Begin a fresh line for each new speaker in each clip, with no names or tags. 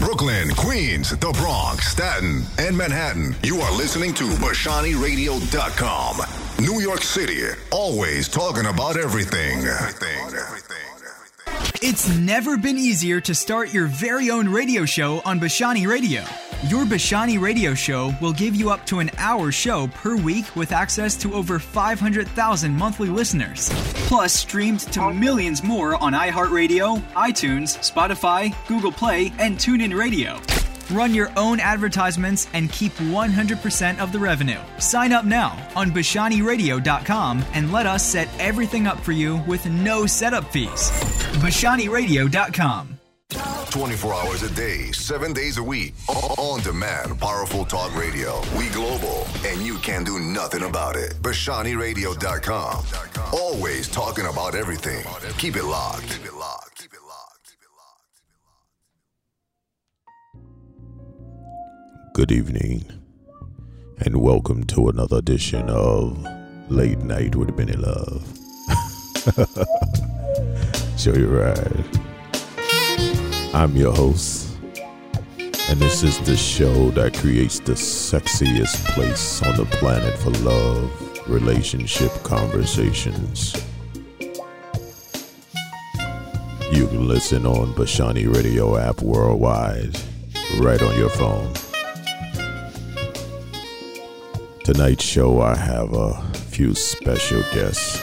Brooklyn, Queens, the Bronx, Staten, and Manhattan. You are listening to BashaniRadio.com. New York City, always talking about everything.
It's never been easier to start your very own radio show on Bashani Radio. Your Bashani Radio show will give you up to an hour show per week with access to over 500,000 monthly listeners. Plus, streamed to millions more on iHeartRadio, iTunes, Spotify, Google Play, and TuneIn Radio. Run your own advertisements and keep 100% of the revenue. Sign up now on BashaniRadio.com and let us set everything up for you with no setup fees. BashaniRadio.com.
24 hours a day, 7 days a week. On demand, powerful talk radio. We global, and you can do nothing about it. BashaniRadio.com. Always talking about everything. Keep it locked.
Good evening, and welcome to another edition of Late Night with Benny Love. Show you right. I'm your host, and this is the show that creates the sexiest place on the planet for love, relationship conversations. You can listen on Bashani Radio app worldwide, right on your phone. Tonight's show, I have a few special guests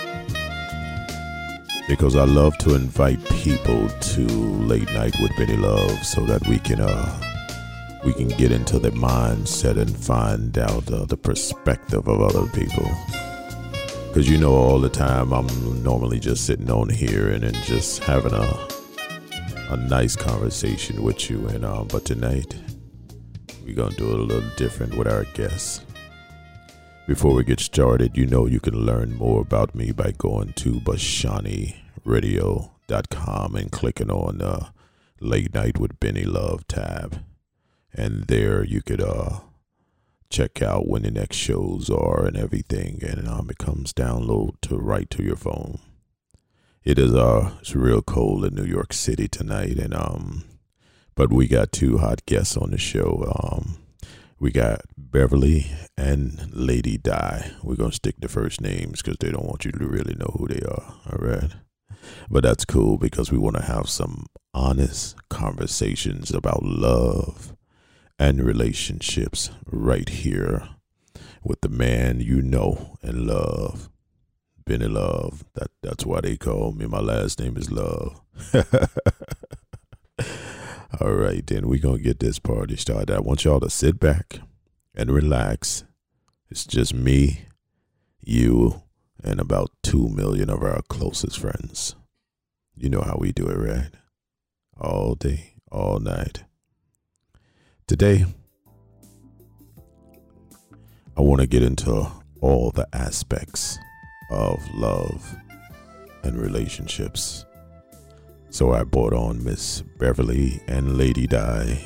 because I love to invite people to Late Night with Benny Love so that we can get into their mindset and find out the perspective of other people. Because you know, all the time I'm normally just sitting on here and just having a nice conversation with you, and but tonight we're gonna do it a little different with our guests. Before we get started, you know you can learn more about me by going to BashaniRadio.com and clicking on the Late Night with Benny Love tab. And there you could check out when the next shows are and everything. And it comes download right to your phone. It's real cold in New York City tonight, and but we got two hot guests on the show. We got Beverly and Lady Di. We're going to stick to first names because they don't want you to really know who they are, all right? But that's cool because we want to have some honest conversations about love and relationships right here with the man you know and love, Benny Love. That's why they call me. My last name is Love. All right, then we're going to get this party started. I want y'all to sit back and relax. It's just me, you, and about 2 million of our closest friends. You know how we do it, right? All day, all night. Today, I want to get into all the aspects of love and relationships. So I brought on Miss Beverly and Lady Di,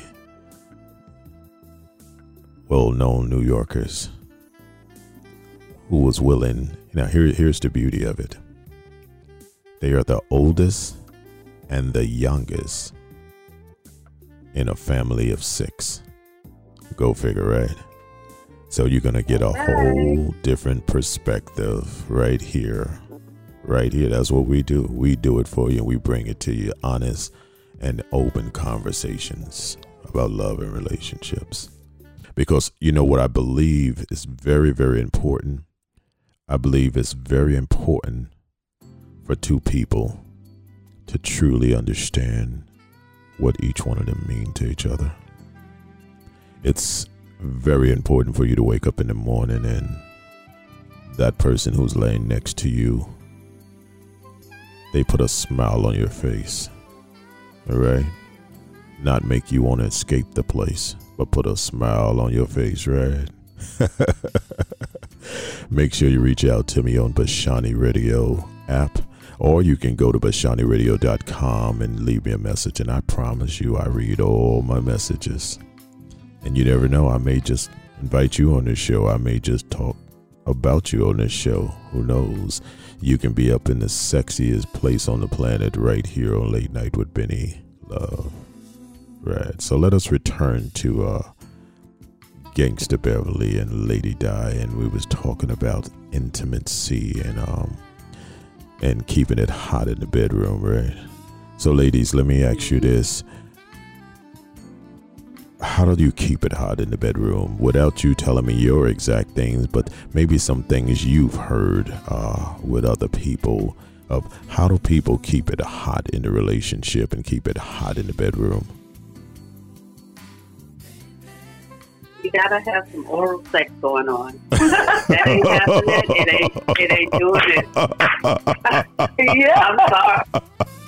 well-known New Yorkers, who was willing. Now here's the beauty of it. They are the oldest and the youngest in a family of 6. Go figure, right? So you're going to get a whole different perspective right here. Right here, that's what we do. We do it for you, and we bring it to you, honest and open conversations about love and relationships. Because you know what I believe is very, very important? I believe it's very important for two people to truly understand what each one of them mean to each other. It's very important for you to wake up in the morning and that person who's laying next to you, they put a smile on your face, all right? Not make you want to escape the place, but put a smile on your face, right? Make sure you reach out to me on Bashani Radio app, or you can go to BashaniRadio.com and leave me a message, and I promise you I read all my messages. And you never know, I may just invite you on this show. I may just talk about you on this show. Who knows? You can be up in the sexiest place on the planet right here on Late Night with Benny Love. Right. right. So let us return to Gangsta Beverly and Lady Di, and we was talking about intimacy and keeping it hot in the bedroom, right? So ladies, let me ask you this. How do you keep it hot in the bedroom without you telling me your exact things, but maybe some things you've heard with other people of how do people keep it hot in the relationship and keep it hot in the bedroom?
You gotta have some oral sex going on. That ain't happening. It ain't doing it. Yeah, I'm sorry.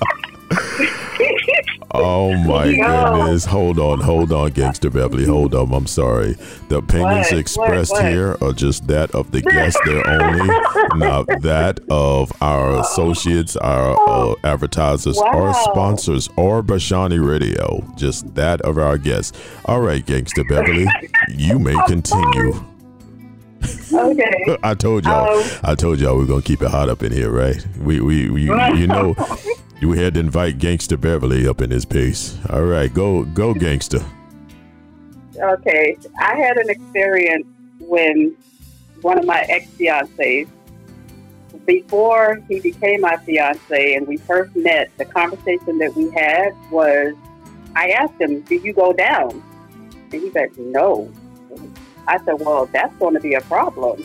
Oh my goodness. Hold on, Gangsta Beverly. Hold on. I'm sorry. The opinions expressed here are just that of the guests. They're only not that of our associates, our advertisers, or sponsors, or Bashani Radio. Just that of our guests. All right, Gangsta Beverly, you may continue.
Okay.
I told y'all we're gonna keep it hot up in here, right? You know. You had to invite Gangsta Beverly up in this piece. All right, go Gangsta.
Okay, I had an experience when one of my ex-fiancés, before he became my fiancé and we first met, the conversation that we had was, I asked him, "Did you go down?" And he said, "No." I said, "Well, that's going to be a problem."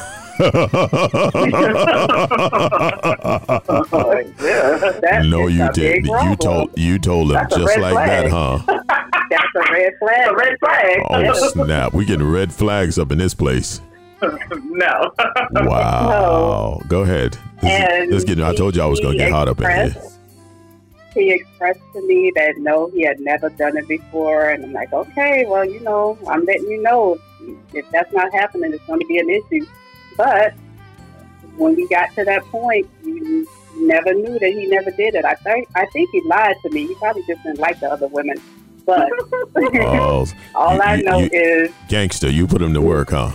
No, you didn't. You told him that's just like that, huh?
That's a red flag. A red flag.
Oh snap! We getting red flags up in this place.
No.
Wow. Go ahead. I told you I was gonna get hot up in here.
He expressed to me that no, he had never done it before, and I'm like, okay, well, I'm letting you know if that's not happening, it's going to be an issue. But when we got to that point, you never knew that he never did it. I think he lied to me. He probably just didn't like the other women. But all I know is...
Gangsta, you put him to work, huh?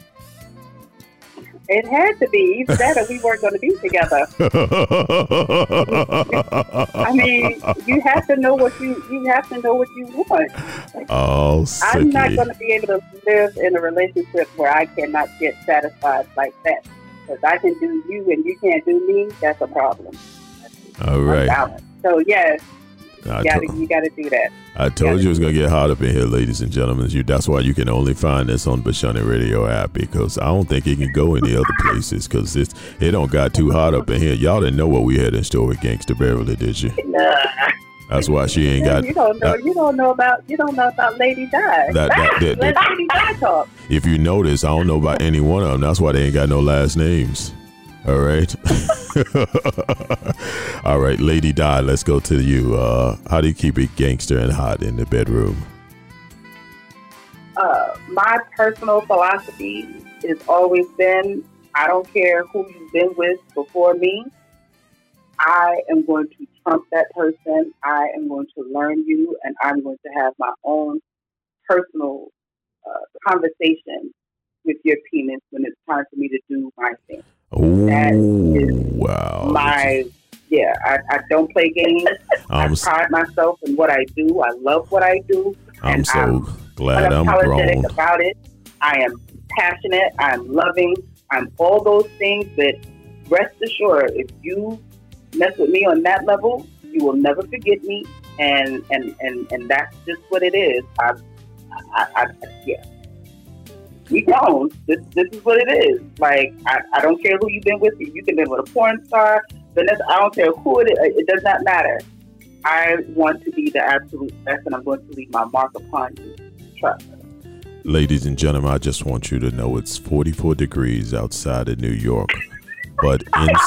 It had to be. Either that or we weren't going to be together. I mean, you have to know what you want.
Oh, sicky.
I'm not going to be able to live in a relationship where I cannot get satisfied like that. Because I can do you and you can't do me, that's a problem.
All right.
So, yes, you got to do that.
I told you it was going to get hot up in here, ladies and gentlemen. That's why you can only find this on Bashani Radio app, because I don't think it can go any other places, because it don't got too hot up in here. Y'all didn't know what we had in store with Gangsta Beverly, did you?
Nah.
That's why she ain't got...
You don't know about Lady Di. Let Lady Di talk.
If you notice, I don't know about any one of them. That's why they ain't got no last names. All right. All right, Lady Di, let's go to you. How do you keep it gangster and hot in the bedroom?
My personal philosophy has always been, I don't care who you've been with before me. I am going to trump that person. I am going to learn you, and I'm going to have my own personal conversation with your penis when it's time for me to do my thing.
Oh,
wow. I don't play games. I pride myself in what I do. I love what I do.
I'm so glad I'm grown
about it. I am passionate. I'm loving. I'm all those things, but rest assured, if you mess with me on that level, you will never forget me. And that's just what it is. We don't. This is what it is. Like, I don't care who you've been with. You can be with a porn star, Vanessa. I don't care who it is. It does not matter. I want to be the absolute best, and I'm going to leave my mark upon you. Trust.
Ladies and gentlemen, I just want you to know it's 44 degrees outside of New York, but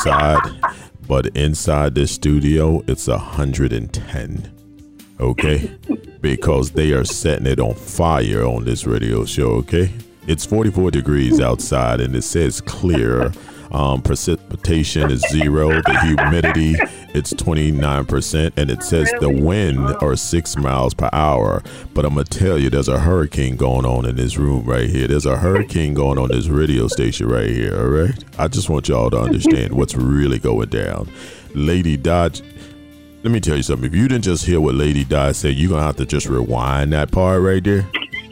inside this studio, it's 110. Okay, because they are setting it on fire on this radio show. Okay. It's 44 degrees outside, and it says clear. Precipitation is 0. The humidity, it's 29%, and it says the wind are 6 miles per hour. But I'm going to tell you, there's a hurricane going on in this room right here. There's a hurricane going on this radio station right here, all right? I just want y'all to understand what's really going down. Lady Dodge, Let me tell you something. If you didn't just hear what Lady Di said, you're going to have to just rewind that part right there.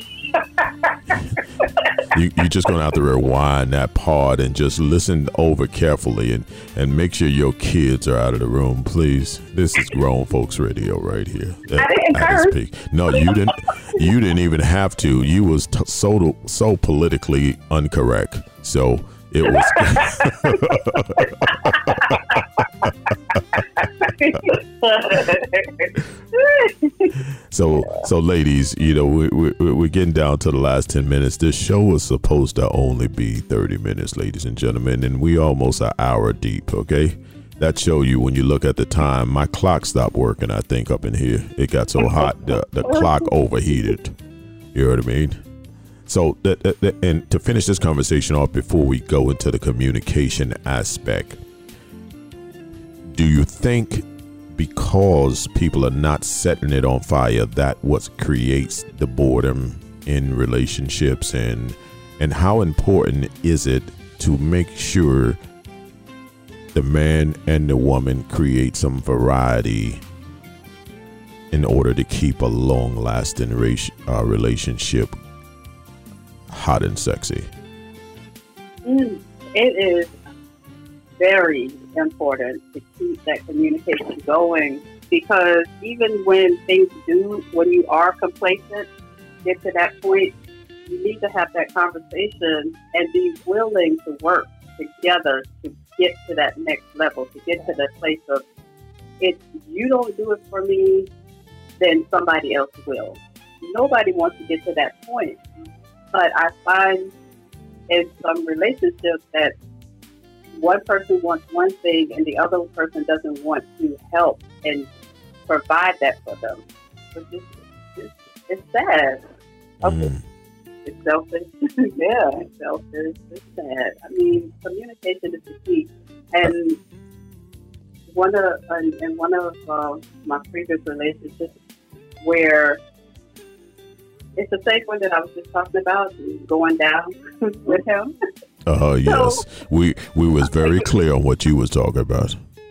You're just going to have to rewind that part and just listen over carefully and make sure your kids are out of the room, please. This is grown folks radio right here.
I didn't curse.
No, you didn't. You didn't even have to. You was so politically incorrect. So it was. So ladies, you know, we're getting down to the last 10 minutes. This show was supposed to only be 30 minutes, ladies and gentlemen, and we almost an hour deep, okay? That show you when you look at the time, my clock stopped working, I think, up in here. It got so hot, the clock overheated. You know what I mean? So, and to finish this conversation off before we go into the communication aspect, do you think because people are not setting it on fire, that what creates the boredom in relationships, and how important is it to make sure the man and the woman create some variety in order to keep a long-lasting relationship hot and sexy?
It is very important to keep that communication going, because even when you are complacent, get to that point, you need to have that conversation and be willing to work together to get to that next level, to get to the place of, if you don't do it for me, then somebody else will. Nobody wants to get to that point. But I find in some relationships that one person wants one thing and the other person doesn't want to help and provide that for them. It's sad. Okay. It's selfish. Yeah, it's selfish. It's sad. I mean, communication is the key. And one of my previous relationships, where it's the same one that I was just talking about, going down with him.
Yes. We was very clear on what you was talking about.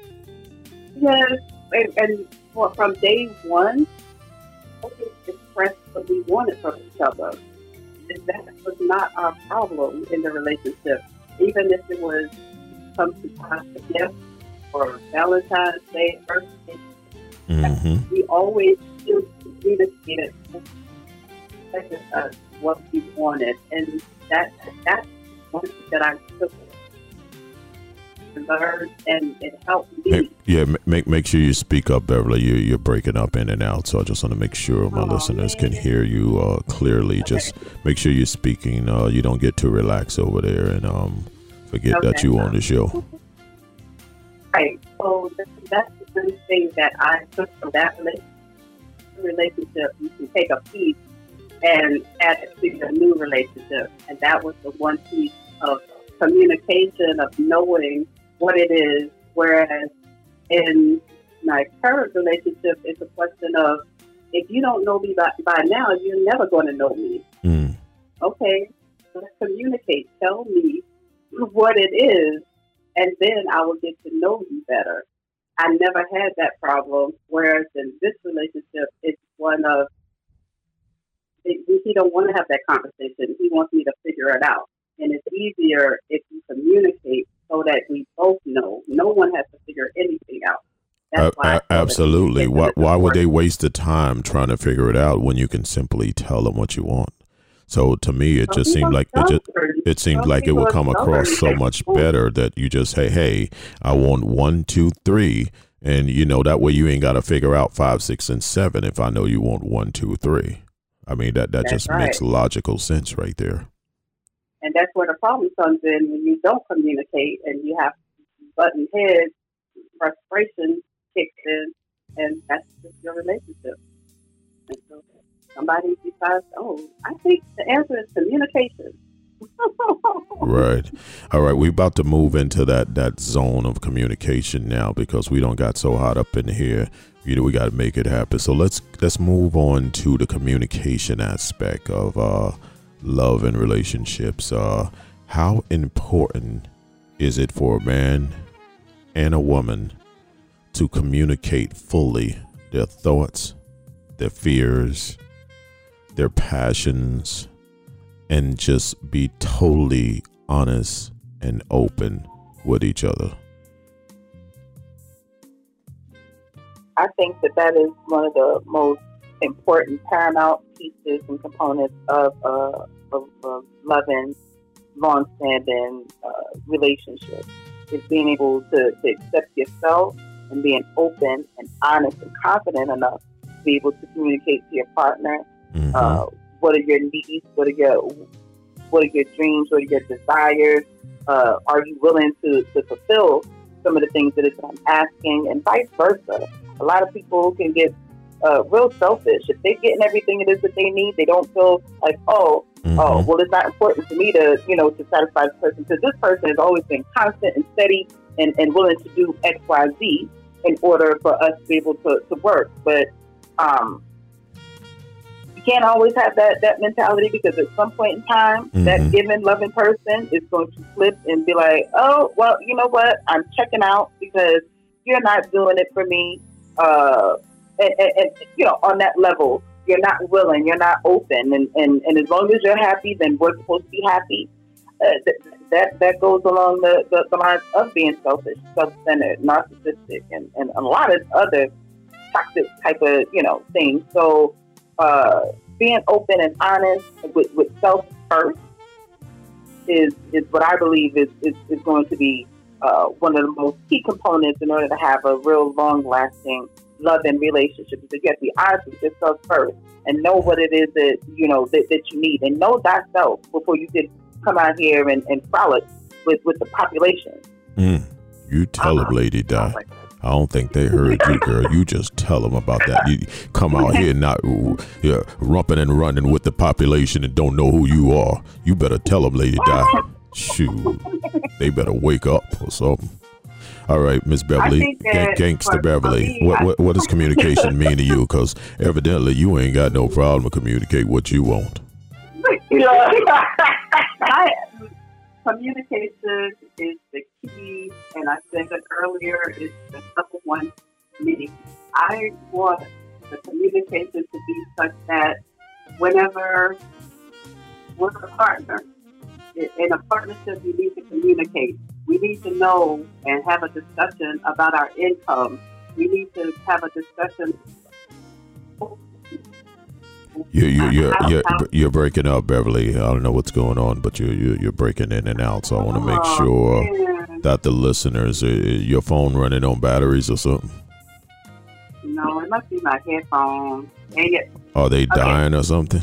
Yes, and from day one, we expressed what we wanted from each other. And that was not our problem in the relationship. Even if it was come to time for gifts or Valentine's Day, birthday, we always still communicated what we wanted, and that's one thing that I took and learned, and it helped me. Make sure you speak up, Beverly. You're breaking up in and out, so I just want to make sure my listeners can hear you clearly. Okay. Just make sure you're speaking. You don't get too relaxed over there, and forget that you on the show. Right. So that's the thing that I took from that relationship. You can take a piece and add it to a new relationship. And that was the one piece of communication, of knowing what it is. Whereas in my current relationship, it's a question of, if you don't know me by now, you're never going to know me. Okay, let's communicate. Tell me what it is, and then I will get to know you better. I never had that problem, whereas in this relationship, it's one of, he don't want to have that conversation. He wants me to figure it out. And it's easier if you communicate so that we both know. No one has to figure anything out. That's why absolutely. Why would they waste the time trying to figure it out when you can simply tell them what you want? So to me, it just seemed like it seemed like it would come across so much better that you just say, "Hey, I want 1, 2, 3," and that way you ain't got to figure out 5, 6, and 7. If I know you want 1, 2, 3, I mean that just makes logical sense right there. And that's where the problem comes in when you don't communicate and you have button heads, frustration kicks in, and that's just your relationship. And so somebody decides, I think the answer is communication. Right. All right. We're about to move into that zone of communication now, because we don't got so hot up in here. We got to make it happen. So let's move on to the communication aspect of love and relationships. How important is it for a man and a woman
to communicate fully their thoughts, their fears, their passions, and just be totally honest and open with each other?
I think that is one of the most important, paramount pieces and components of a loving, long-standing relationship, is being able to accept yourself and being open and honest and confident enough to be able to communicate to your partner. What are your needs? What are your dreams? What are your desires? Are you willing to fulfill some of the things that I'm asking, and vice versa? A lot of people can get real selfish. If they're getting everything it is that they need, they don't feel like, well, it's not important to me to satisfy this person, because this person has always been constant and steady and willing to do X, Y, Z in order for us to be able to work. But you can't always have that mentality, because at some point in time, that given, loving person is going to flip and be like, oh, well, you know what? I'm checking out because you're not doing it for me. And on that level, you're not willing, you're not open, and as long as you're happy, then we're supposed to be happy. That goes along the lines of being selfish, self-centered, narcissistic, and a lot of other toxic type of things. So being open and honest with self first is what I believe is going to be one of the most key components in order to have a real long-lasting loving relationship. Because you have to be honest with yourself first and know what it is that that you need, and know thyself before you can come out here and frolic with the population.
You tell them, Lady Di. I don't think they heard you, girl. You just tell them about that. You come out here not rumping and running with the population and don't know who you are. You better tell them, Lady Di. Shoot, they better wake up or something. All right, Miss Beverly, Gangster Beverly, what does communication mean to you? Because evidently you ain't got no problem to communicate what you want.
Communication is the key, and I said it earlier, it's the number one for me. I want the communication to be such that whenever we're a partner, in a partnership, you need to communicate. We need to know and have a discussion about our income. We need to have a discussion.
You're breaking up, Beverly. I don't know what's going on, but you're breaking in and out. So I want to make sure that the listeners, your phone running on batteries or something.
No, it must be my headphones.
Are they dying or something?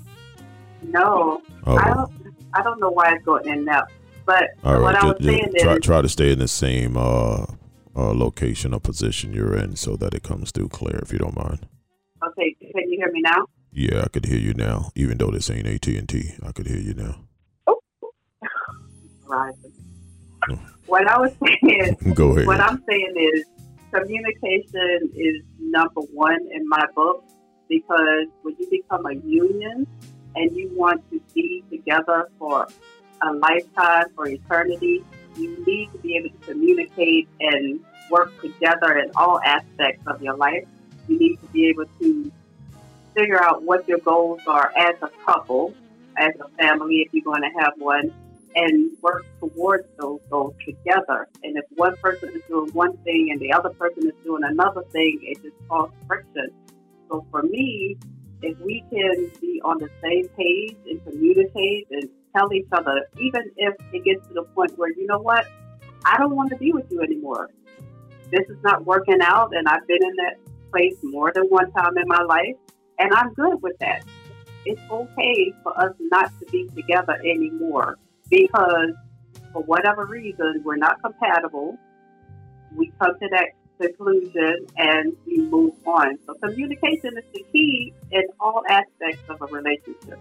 No, I don't know why it's going in and out. But
all right,
what I was saying is,
try to stay in the same location or position you're in so that it comes through clear, if you don't mind.
Okay, can you hear me now?
Yeah, I could hear you now. Even though this ain't AT&T, I could hear you now.
Oh. Right. What I was saying.
Go ahead.
What I'm saying is, communication is number one in my book, because when you become a union and you want to be together for a lifetime, for eternity, you need to be able to communicate and work together in all aspects of your life. You need to be able to figure out what your goals are as a couple, as a family, if you're going to have one, and work towards those goals together. And if one person is doing one thing and the other person is doing another thing, it just causes friction. So for me, if we can be on the same page and communicate and tell each other, even if it gets to the point where, you know what, I don't want to be with you anymore. This is not working out, and I've been in that place more than one time in my life, and I'm good with that. It's okay for us not to be together anymore, because for whatever reason, we're not compatible. We come to that conclusion and we move on. So communication is the key in all aspects of a relationship.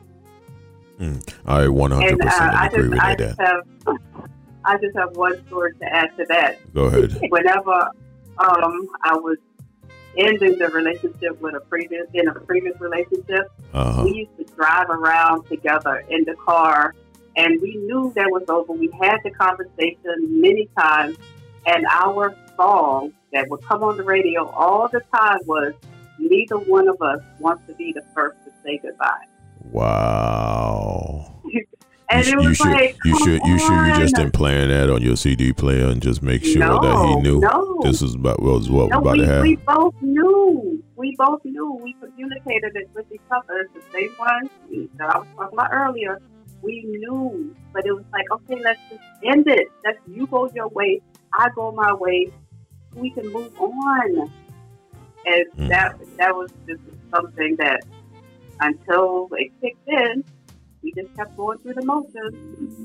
I 100% agree with that.
I just have one story to add to that.
Go ahead.
Whenever I was ending the relationship in a previous relationship, we used to drive around together in the car, and we knew that was over. We had the conversation many times, and our song that would come on the radio all the time was, neither one of us wants to be the first to say goodbye.
Wow.
And
you just didn't plan that on your CD player and just make sure that he knew this was what was about to happen.
We both knew. We communicated it with each other. The same one that I was talking about earlier. We knew, but it was like, okay, let's just end it. Let's you go your way, I go my way. We can move on. And that was just something that until it kicked in, we just kept going through the motions.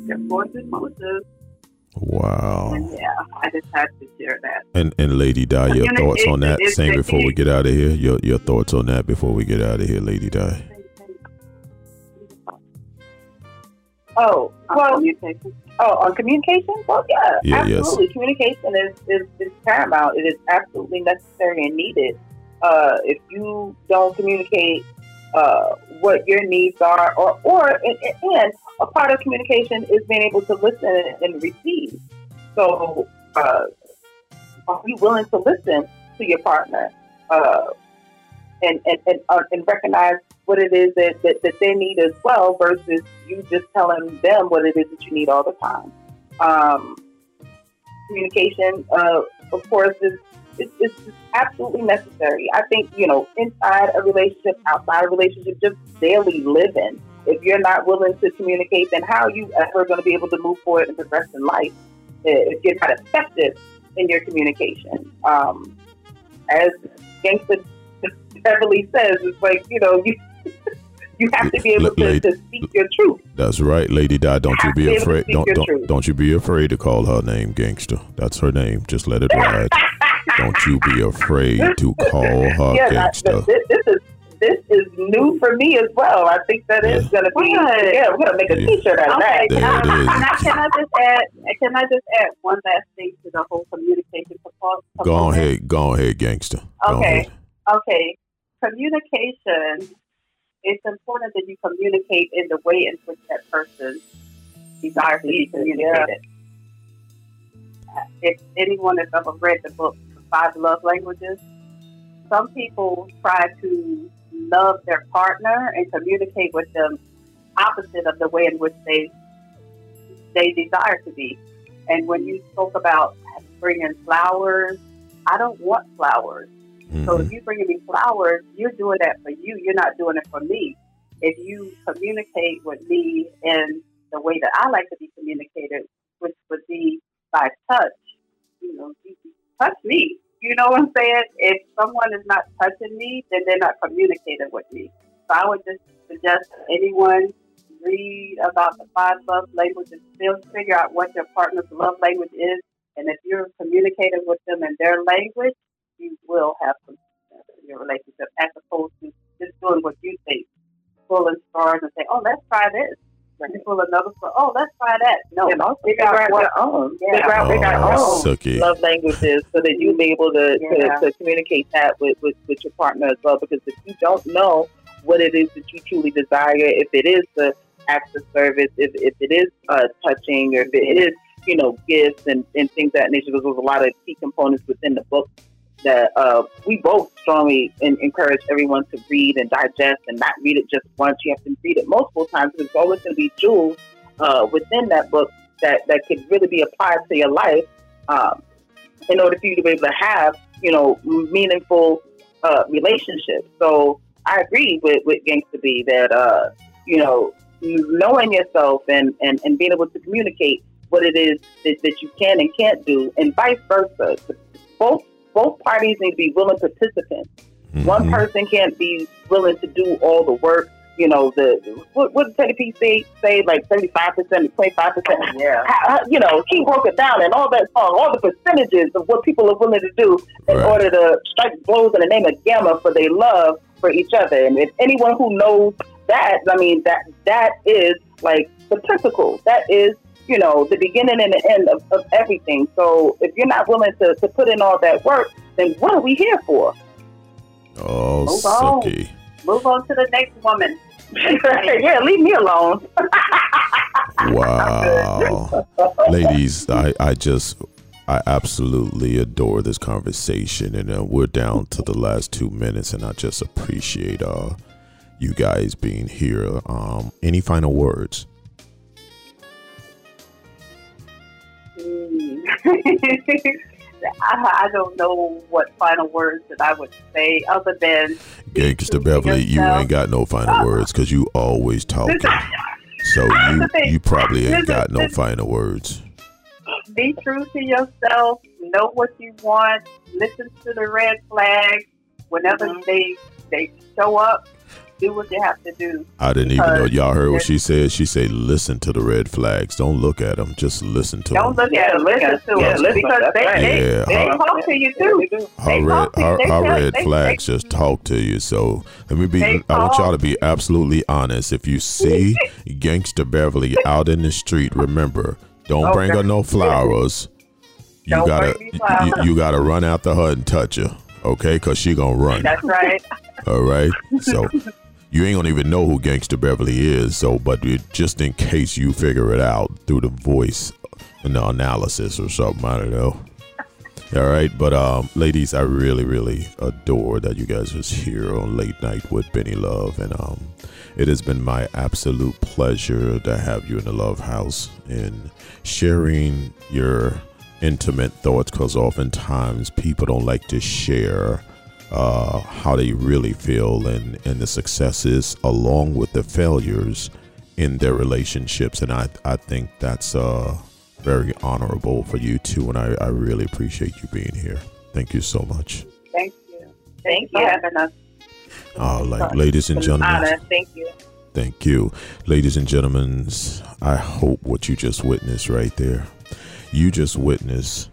Wow.
And yeah, I just had to share that.
And Lady Di, your thoughts on that? Same before we get out of here. Your thoughts on that before we get out of here, Lady Di.
Oh, well, communication. On communication? Well, yeah, absolutely. Yes. Communication is paramount. It is absolutely necessary and needed. If you don't communicate what your needs are, and a part of communication is being able to listen and receive. So, are you willing to listen to your partner and recognize what it is that they need as well, versus you just telling them what it is that you need all the time? Communication, of course, is absolutely necessary. I think, inside a relationship, outside a relationship, just daily living. If you're not willing to communicate, then how are you ever going to be able to move forward and progress in life if you're not effective in your communication? As Gangsta Beverly says, it's like, you have to be able to speak your truth.
That's right, Lady Di. Don't you be afraid. Don't you be afraid to call her name Gangsta. That's her name. Just let it ride. Don't you be afraid to call her Gangsta.
This is new for me as well. I think that is going to be. Yeah, we're going to make a T-shirt out of that.
Can I just add one last thing to the whole communication component?
Go ahead, Gangsta.
Okay. Communication. It's important that you communicate in the way in which that person desires to be communicated. If anyone has ever read the book, The 5 Love Languages, some people try to love their partner and communicate with them opposite of the way in which they desire to be. And when you spoke about bringing flowers, I don't want flowers. Mm-hmm. So if you're bringing me flowers, you're doing that for you. You're not doing it for me. If you communicate with me in the way that I like to be communicated, which would be by touch, you touch me. You know what I'm saying? If someone is not touching me, then they're not communicating with me. So I would just suggest anyone read about the 5 love languages, still figure out what your partner's love language is. And if you're communicating with them in their language, you will have some in your relationship, as opposed to just doing what you think. Pulling stars and say, oh, let's try this. When you pull another star, oh, let's try that. No,
figure out your own. Figure out love languages so that you'll be able to communicate that with your partner as well. Because if you don't know what it is that you truly desire, if it is the acts of service, if it is touching, or if it is, gifts and things of that nature, because there's a lot of key components within the book that we both strongly encourage everyone to read and digest, and not read it just once. You have to read it multiple times, because there's always going to be jewels within that book that could really be applied to your life in order for you to be able to have, meaningful relationships. So I agree with Gangsta B that, knowing yourself and being able to communicate what it is that you can and can't do, and vice versa. Both parties need to be willing participants. Mm-hmm. One person can't be willing to do all the work. What did Teddy P say, like 75%, 25%? Yeah. He broke it down and all that song, all the percentages of what people are willing to do in order to strike blows in the name of Gamma for their love for each other. And if anyone who knows that, that is like the pinnacle. That is, the beginning and the end of everything. So if you're not willing to put in all that work, then what are we here for?
Oh, Suki.
Move on to the next woman.
Yeah, leave me alone.
Wow. Ladies, I absolutely adore this conversation, and we're down to the last 2 minutes, and I just appreciate you guys being here. Any final words?
I don't know what final words that I would say other than
Gangsta Beverly, you ain't got no final words because you always talking. So you probably ain't got no final words.
Be true to yourself. Know what you want. Listen to the red flags. Whenever they show up, do what you have to do.
I didn't even know. Y'all heard what she said? She said, listen to the red flags. Don't look at them. Just listen to them.
Don't look at them. Listen to them. Because they talk to you, too.
Our red flags just talk to you. So I want y'all to be absolutely honest. If you see Gangsta Beverly out in the street, remember, don't bring her no flowers. You gotta run after her and touch her, okay? Because she gonna run.
That's right.
All right. So you ain't gonna even know who Gangsta Beverly is. So, but just in case you figure it out through the voice and the analysis or something, I don't know. All right. But ladies, I really, really adore that you guys was here on Late Night with Benny Love, and it has been my absolute pleasure to have you in the Love House and sharing your intimate thoughts, because oftentimes people don't like to share how they really feel and the successes along with the failures in their relationships. And I think that's very honorable for you too. And I really appreciate you being here. Thank you so much.
Thank you. Thank you for having us.
Ladies and gentlemen.
Honor. Thank you.
Thank you. Ladies and gentlemen, I hope what you just witnessed right there. You just witnessed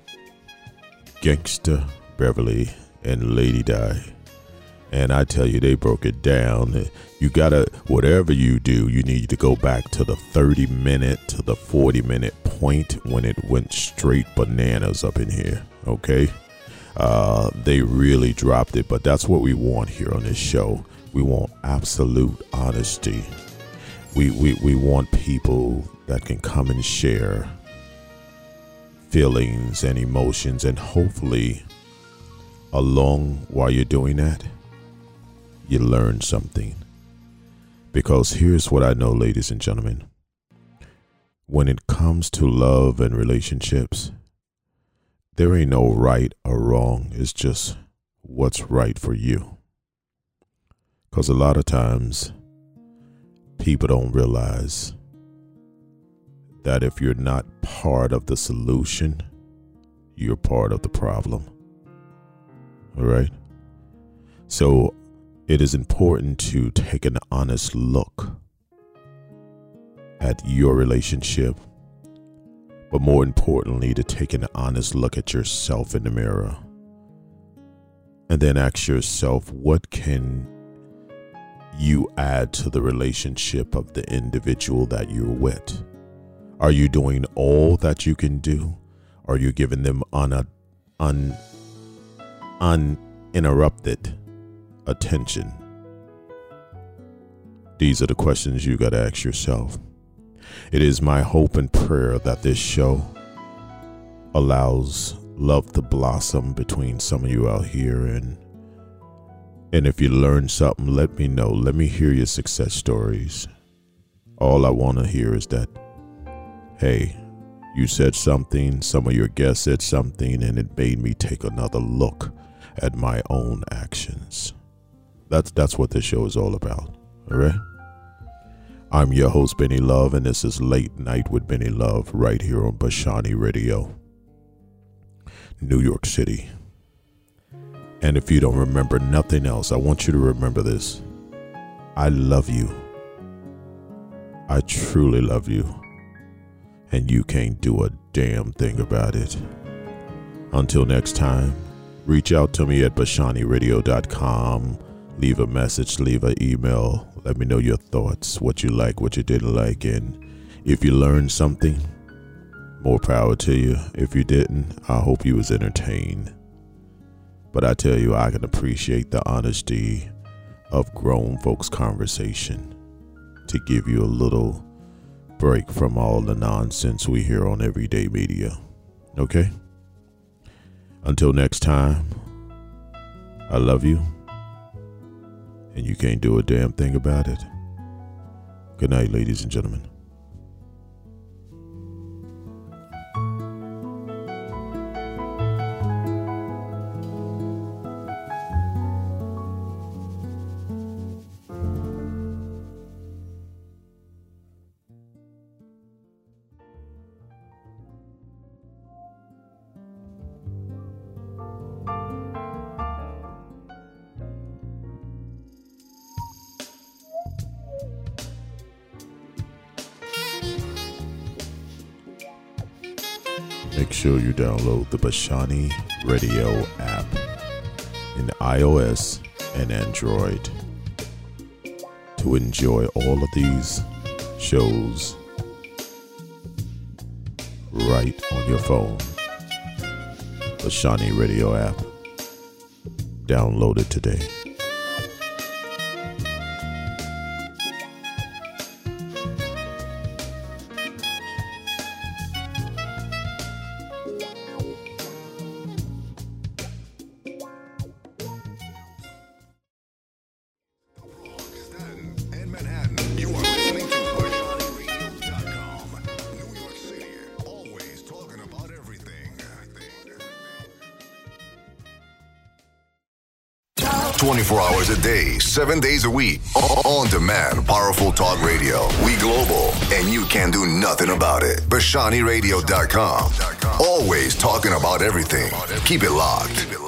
Gangsta Beverly and Lady Di. And I tell you, they broke it down. You gotta, whatever you do, you need to go back to the 30-minute to the 40-minute point when it went straight bananas up in here. Okay? They really dropped it, but that's what we want here on this show. We want absolute honesty. We want people that can come and share feelings and emotions, and hopefully along while you're doing that, you learn something. Because here's what I know, ladies and gentlemen. When it comes to love and relationships, there ain't no right or wrong. It's just what's right for you. Because a lot of times people don't realize that if you're not part of the solution, you're part of the problem. All right? So it is important to take an honest look at your relationship, but more importantly, to take an honest look at yourself in the mirror and then ask yourself, what can you add to the relationship of the individual that you're with? Are you doing all that you can do? Are you giving them uninterrupted attention? These are the questions you got to ask yourself. It is my hope and prayer that this show allows love to blossom between some of you out here. And if you learn something, let me know. Let me hear your success stories. All I want to hear is that, hey, you said something, some of your guests said something, and it made me take another look at my own actions. That's what this show is all about. All right? I'm your host, Benny Love, and this is Late Night with Benny Love right here on Bashani Radio, New York City. And if you don't remember nothing else, I want you to remember this. I love you. I truly love you. And you can't do a damn thing about it. Until next time, reach out to me at BashaniRadio.com. Leave a message, leave an email. Let me know your thoughts, what you like, what you didn't like. And if you learned something, more power to you. If you didn't, I hope you was entertained. But I tell you, I can appreciate the honesty of grown folks' conversation to give you a little break from all the nonsense we hear on everyday media. Okay? Until next time, I love you, and you can't do a damn thing about it. Good night, ladies and gentlemen. Make sure you download the Bashani Radio app in iOS and Android to enjoy all of these shows right on your phone. Bashani Radio app. Download it today.
And Manhattan, you are listening to BashaniRadio.com. New York City, always talking about everything. 24 hours a day, 7 days a week. On demand, powerful talk radio. We global, and you can do nothing about it. BashaniRadio.com. Always talking about everything. Keep it locked.